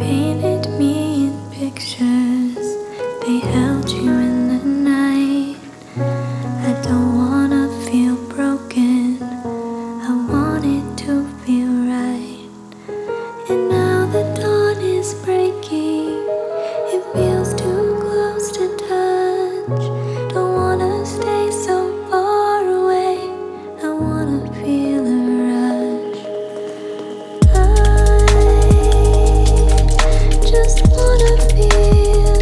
painted me in pictures. They held you in the night. I don't wanna feel broken. I want it to feel right. And now the dawn is breaking. It feels too close to touch. Don't wanna stay so far away. I wanna feel the rush. I just wanna feel